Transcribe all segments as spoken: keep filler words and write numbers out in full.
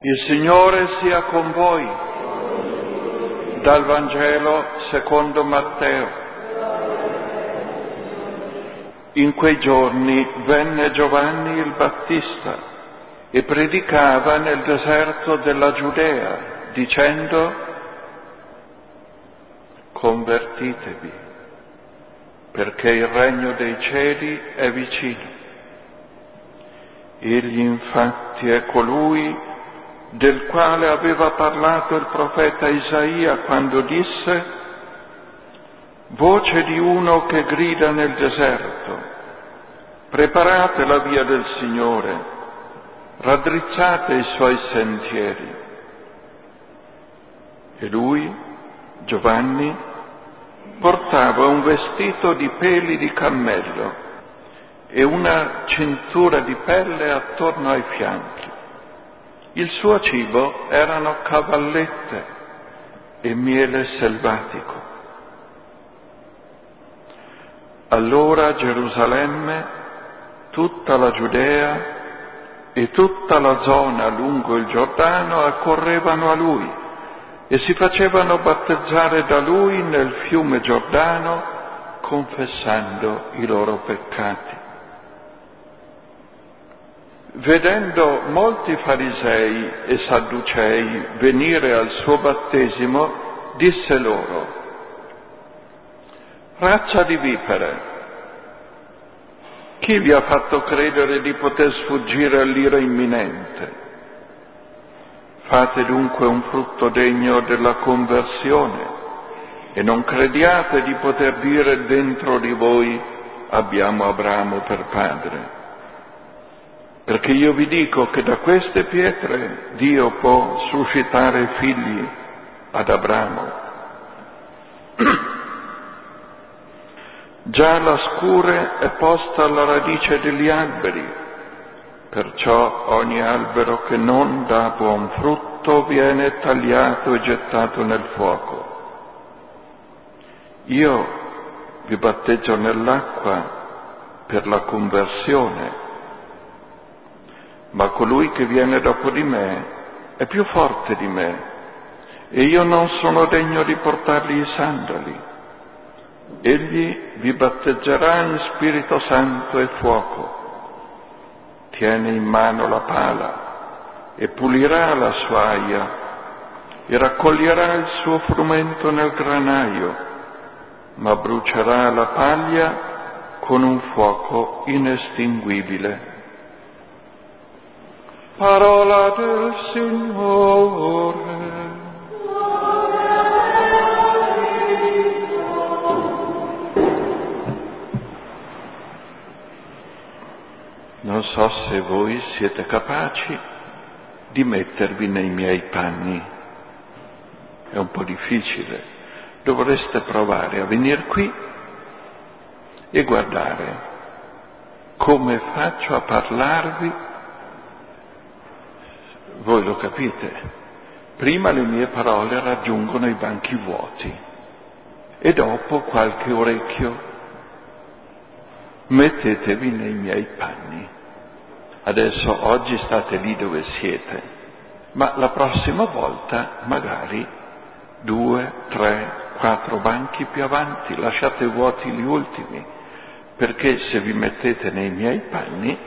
Il Signore sia con voi. Dal Vangelo secondo Matteo. In quei giorni venne Giovanni il Battista e predicava nel deserto della Giudea, dicendo: convertitevi, perché il regno dei cieli è vicino. Egli infatti è colui del quale aveva parlato il profeta Isaia quando disse: voce di uno che grida nel deserto, preparate la via del Signore, raddrizzate i suoi sentieri. E lui, Giovanni, portava un vestito di peli di cammello e una cintura di pelle attorno ai fianchi. Il suo cibo erano cavallette e miele selvatico. Allora Gerusalemme, tutta la Giudea e tutta la zona lungo il Giordano accorrevano a lui e si facevano battezzare da lui nel fiume Giordano, confessando i loro peccati. Vedendo molti farisei e sadducei venire al suo battesimo, disse loro: razza di vipere, chi vi ha fatto credere di poter sfuggire all'ira imminente? Fate dunque un frutto degno della conversione e non crediate di poter dire dentro di voi: abbiamo Abramo per padre. Perché io vi dico che da queste pietre Dio può suscitare figli ad Abramo. Già la scure è posta alla radice degli alberi, perciò ogni albero che non dà buon frutto viene tagliato e gettato nel fuoco. Io vi batteggio nell'acqua per la conversione, ma colui che viene dopo di me è più forte di me e io non sono degno di portargli i sandali. Egli vi batteggerà in Spirito Santo e fuoco. Tiene in mano la pala e pulirà la sua aia e raccoglierà il suo frumento nel granaio, ma brucerà la paglia con un fuoco inestinguibile. Parola del Signore. Non so se voi siete capaci di mettervi nei miei panni. È un po' difficile. Dovreste provare a venire qui e guardare come faccio a parlarvi. Voi lo capite, prima le mie parole raggiungono i banchi vuoti e dopo qualche orecchio. Mettetevi nei miei panni. Adesso oggi state lì dove siete, ma la prossima volta magari due, tre, quattro banchi più avanti, lasciate vuoti gli ultimi, perché se vi mettete nei miei panni.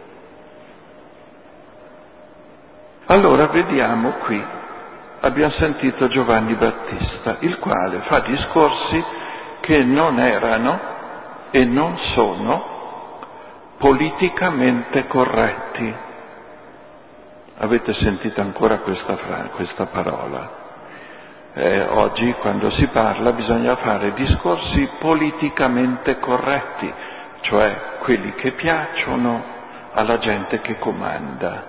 Allora vediamo qui, abbiamo sentito Giovanni Battista, il quale fa discorsi che non erano e non sono politicamente corretti. Avete sentito ancora questa, fra- questa parola? Eh, oggi quando si parla bisogna fare discorsi politicamente corretti, cioè quelli che piacciono alla gente che comanda.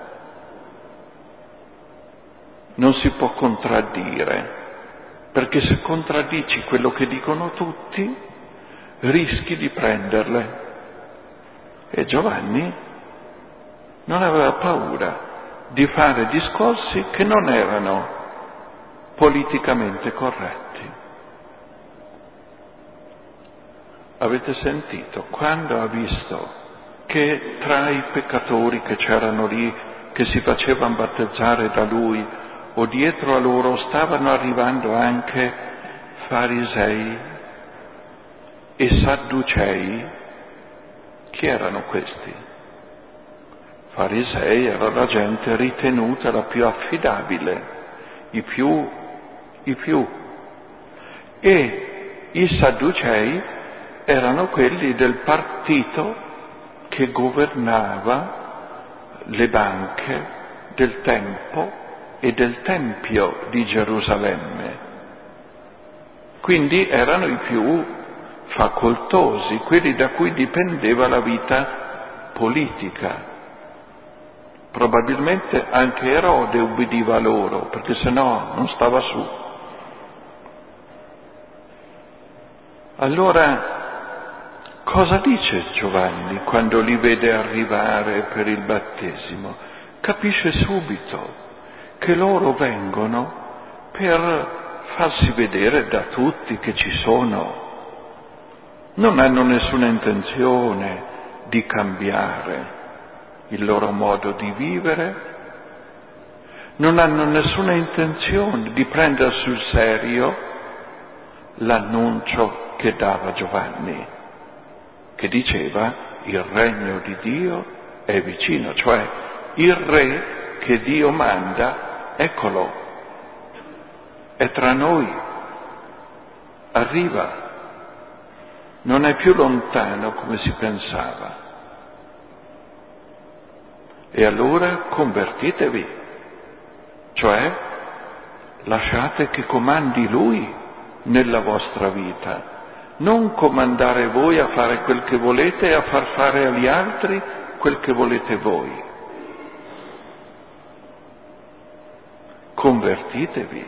Non si può contraddire, perché se contraddici quello che dicono tutti, rischi di prenderle. E Giovanni non aveva paura di fare discorsi che non erano politicamente corretti. Avete sentito? Quando ha visto che tra i peccatori che c'erano lì che si facevano battezzare da lui, o dietro a loro stavano arrivando anche farisei e sadducei. Chi erano questi? Farisei era la gente ritenuta la più affidabile, i più, i più. E i sadducei erano quelli del partito che governava le banche del tempo e del Tempio di Gerusalemme. Quindi erano i più facoltosi, quelli da cui dipendeva la vita politica. Probabilmente anche Erode ubbidiva loro, perché sennò non stava su. Allora, cosa dice Giovanni quando li vede arrivare per il battesimo? Capisce subito che loro vengono per farsi vedere da tutti che ci sono. Non hanno nessuna intenzione di cambiare il loro modo di vivere, non hanno nessuna intenzione di prendere sul serio l'annuncio che dava Giovanni, che diceva il regno di Dio è vicino, cioè il re che Dio manda, eccolo, è tra noi, arriva, non è più lontano come si pensava. E allora convertitevi, cioè lasciate che comandi Lui nella vostra vita, non comandare voi a fare quel che volete e a far fare agli altri quel che volete voi. Convertitevi,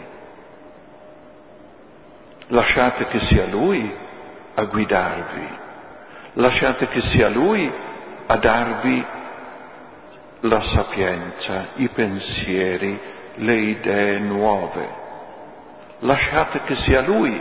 lasciate che sia Lui a guidarvi, lasciate che sia Lui a darvi la sapienza, i pensieri, le idee nuove. Lasciate che sia Lui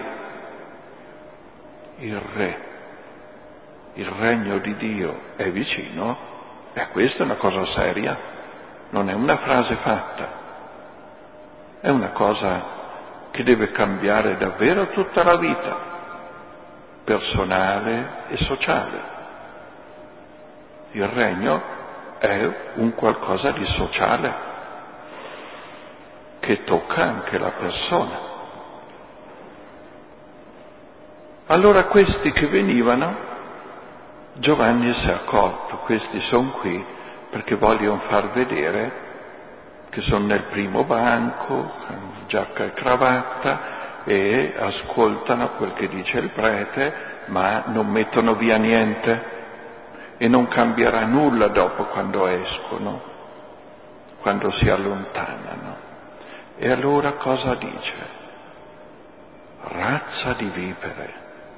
il Re. Il regno di Dio è vicino, e questa è una cosa seria, non è una frase fatta, è una cosa che deve cambiare davvero tutta la vita, personale e sociale. Il regno è un qualcosa di sociale che tocca anche la persona. Allora questi che venivano, Giovanni si è accorto, questi sono qui perché vogliono far vedere che sono nel primo banco, giacca e cravatta, e ascoltano quel che dice il prete, ma non mettono via niente. E non cambierà nulla dopo quando escono, quando si allontanano. E allora cosa dice? Razza di vipere.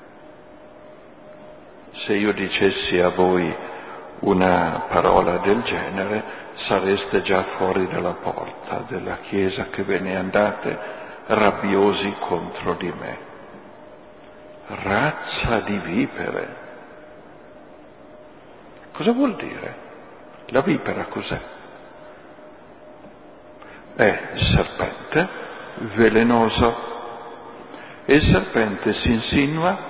Se io dicessi a voi una parola del genere, sareste già fuori dalla porta della chiesa che ve ne andate rabbiosi contro di me. Razza di vipere. Cosa vuol dire? La vipera cos'è? È il serpente velenoso, e il serpente si insinua,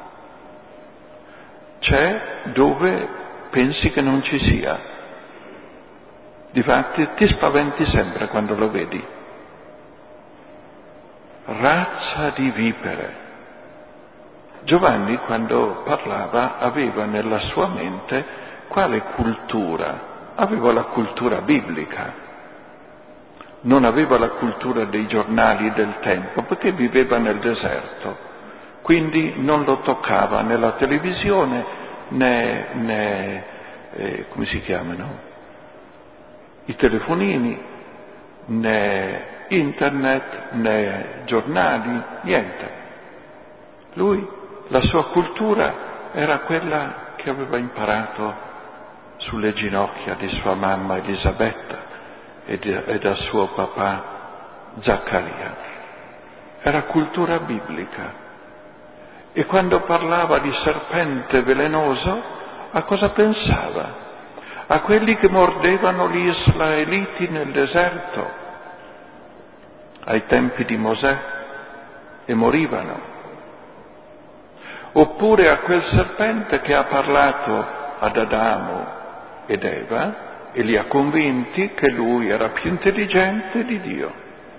c'è dove pensi che non ci sia. Difatti ti spaventi sempre quando lo vedi. Razza di vipere. Giovanni, quando parlava, aveva nella sua mente quale cultura? Aveva la cultura biblica, non aveva la cultura dei giornali del tempo, perché viveva nel deserto, quindi non lo toccava né la televisione né, né eh, come si chiamano, i telefonini, né internet, né giornali, niente. Lui, la sua cultura era quella che aveva imparato sulle ginocchia di sua mamma Elisabetta e, di, e da suo papà Zaccaria. Era cultura biblica. E quando parlava di serpente velenoso, a cosa pensava? a quelli che mordevano gli israeliti nel deserto, ai tempi di Mosè, e morivano. Oppure a quel serpente che ha parlato ad Adamo ed Eva e li ha convinti che lui era più intelligente di Dio.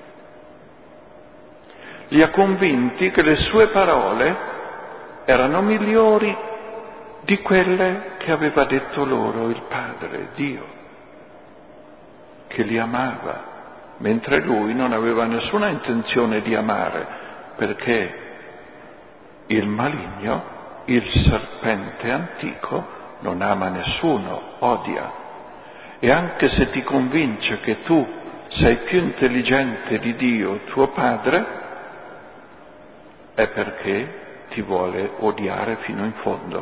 Li ha convinti che le sue parole erano migliori di quelle che aveva detto loro il Padre, Dio, che li amava, mentre lui non aveva nessuna intenzione di amare, perché il maligno, il serpente antico, non ama nessuno, odia. E anche se ti convince che tu sei più intelligente di Dio, tuo Padre, è perché ti vuole odiare fino in fondo.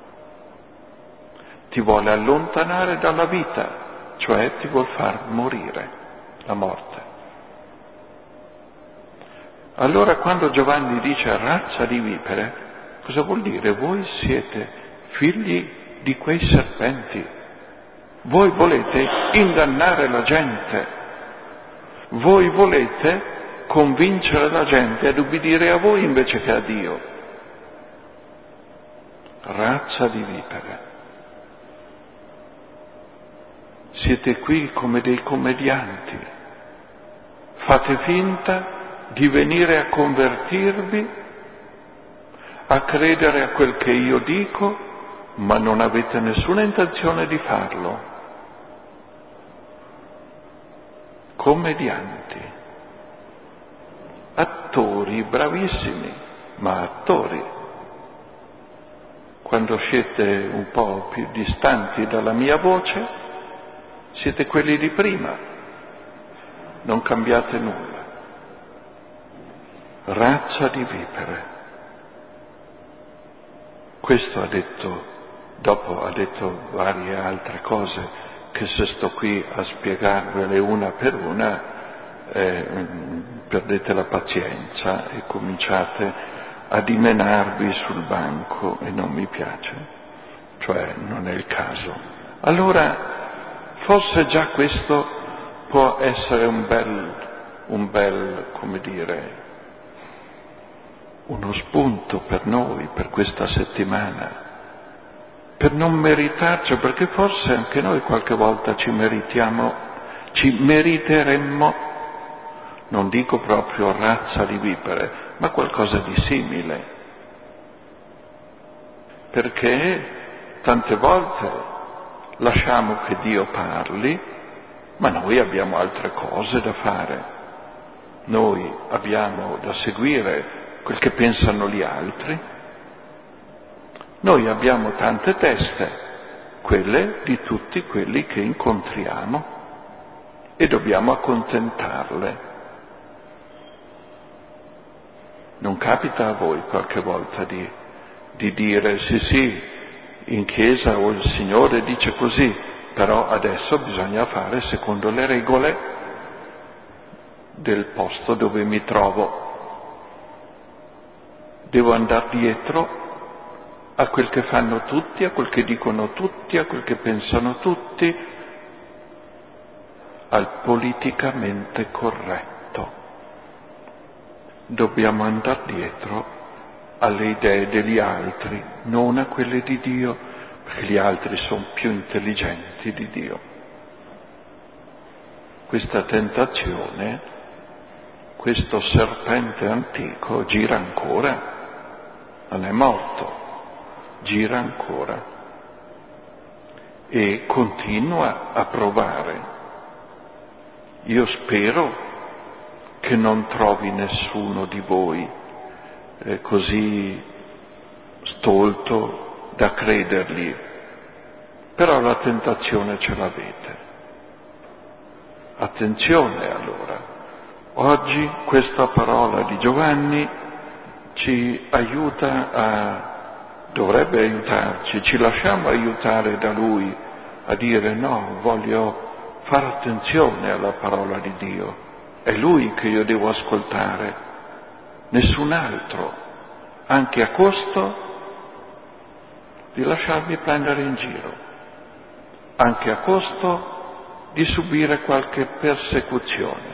Ti vuole allontanare dalla vita, cioè ti vuol far morire, la morte. Allora quando Giovanni dice razza di vipere, cosa vuol dire? Voi siete figli di quei serpenti. Voi volete ingannare la gente. Voi volete convincere la gente ad ubbidire a voi invece che a Dio. Razza di vipere. Siete qui come dei commedianti. Fate finta di venire a convertirvi, a credere a quel che io dico, ma non avete nessuna intenzione di farlo. Commedianti, attori bravissimi, ma attori. Quando siete un po' più distanti dalla mia voce, siete quelli di prima, non cambiate nulla. Razza di vipere. Questo ha detto, dopo ha detto varie altre cose, che se sto qui a spiegarvele una per una, eh, perdete la pazienza e cominciate a dimenarvi sul banco e non mi piace, cioè non è il caso. Allora, forse già questo può essere un bel, un bel, come dire, uno spunto per noi, per questa settimana, per non meritarci, perché forse anche noi qualche volta ci meritiamo, ci meriteremmo, non dico proprio razza di vipere, ma qualcosa di simile. Perché tante volte lasciamo che Dio parli, ma noi abbiamo altre cose da fare. Noi abbiamo da seguire quel che pensano gli altri. Noi abbiamo tante teste, quelle di tutti quelli che incontriamo, e dobbiamo accontentarle. Non capita a voi qualche volta di, di dire sì sì, in chiesa o il Signore dice così, però adesso bisogna fare secondo le regole del posto dove mi trovo. Devo andare dietro a quel che fanno tutti, a quel che dicono tutti, a quel che pensano tutti, al politicamente corretto. Dobbiamo andare dietro alle idee degli altri, non a quelle di Dio, perché gli altri sono più intelligenti di Dio. Questa tentazione, questo serpente antico gira ancora. Non è morto, gira ancora e continua a provare. Io spero che non trovi nessuno di voi eh, così stolto da credergli, però la tentazione ce l'avete. Attenzione allora, oggi questa parola di Giovanni ci aiuta a, dovrebbe aiutarci, ci lasciamo aiutare da Lui a dire no, voglio fare attenzione alla parola di Dio, è Lui che io devo ascoltare, nessun altro, anche a costo di lasciarmi prendere in giro. anche a costo di subire qualche persecuzione,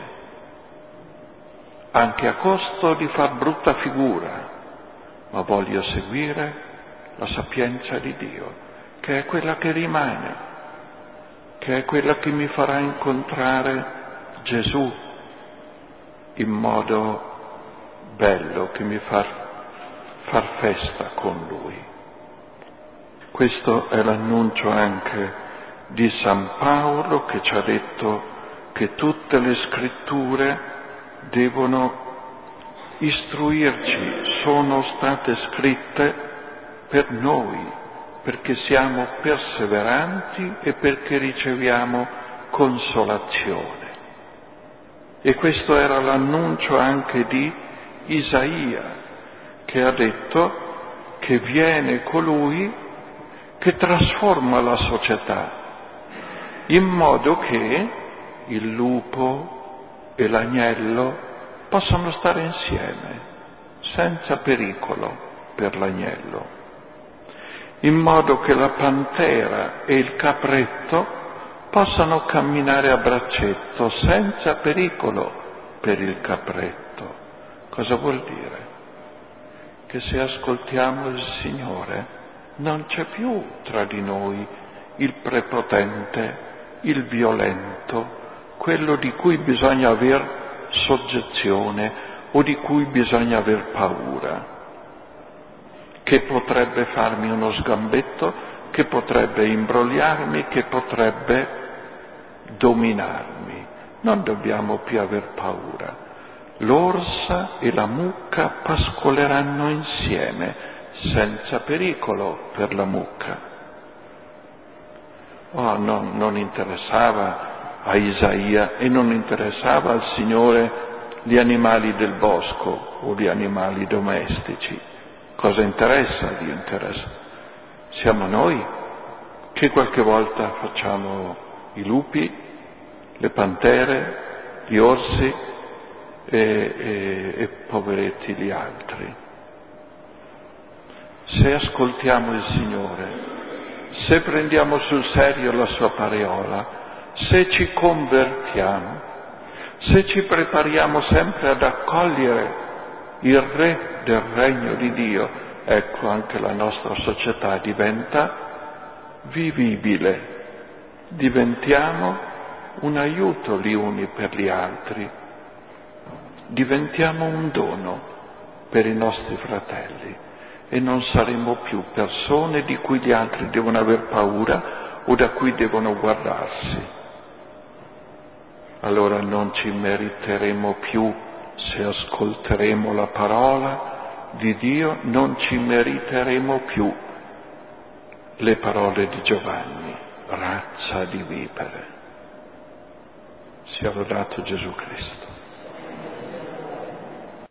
anche a costo di far brutta figura, ma voglio seguire la sapienza di Dio, che è quella che rimane, che è quella che mi farà incontrare Gesù in modo bello, che mi fa far festa con Lui. Questo è l'annuncio anche di San Paolo, che ci ha detto che tutte le scritture devono istruirci, sono state scritte per noi, perché siamo perseveranti e perché riceviamo consolazione. E questo era l'annuncio anche di Isaia, che ha detto che viene colui che trasforma la società, in modo che il lupo e l'agnello possano stare insieme, senza pericolo per l'agnello, in modo che la pantera e il capretto possano camminare a braccetto, senza pericolo per il capretto. Cosa vuol dire? Che se ascoltiamo il Signore non c'è più tra di noi il prepotente, il violento, quello di cui bisogna aver soggezione o di cui bisogna aver paura, che potrebbe farmi uno sgambetto, che potrebbe imbrogliarmi, che potrebbe dominarmi. Non dobbiamo più aver paura. L'orsa e la mucca pascoleranno insieme, senza pericolo per la mucca. Oh, non, non interessava a Isaia e non interessava al Signore gli animali del bosco o gli animali domestici. Cosa interessa a Dio? Interessa. Siamo noi che qualche volta facciamo i lupi, le pantere, gli orsi e, e, e poveretti gli altri. Se ascoltiamo il Signore, se prendiamo sul serio la sua parola, se ci convertiamo, se ci prepariamo sempre ad accogliere il Re del Regno di Dio, ecco anche la nostra società diventa vivibile, diventiamo un aiuto gli uni per gli altri, diventiamo un dono per i nostri fratelli. E non saremo più persone di cui gli altri devono aver paura o da cui devono guardarsi. Allora non ci meriteremo più, se ascolteremo la parola di Dio, non ci meriteremo più le parole di Giovanni, razza di vipere. Sia lodato Gesù Cristo.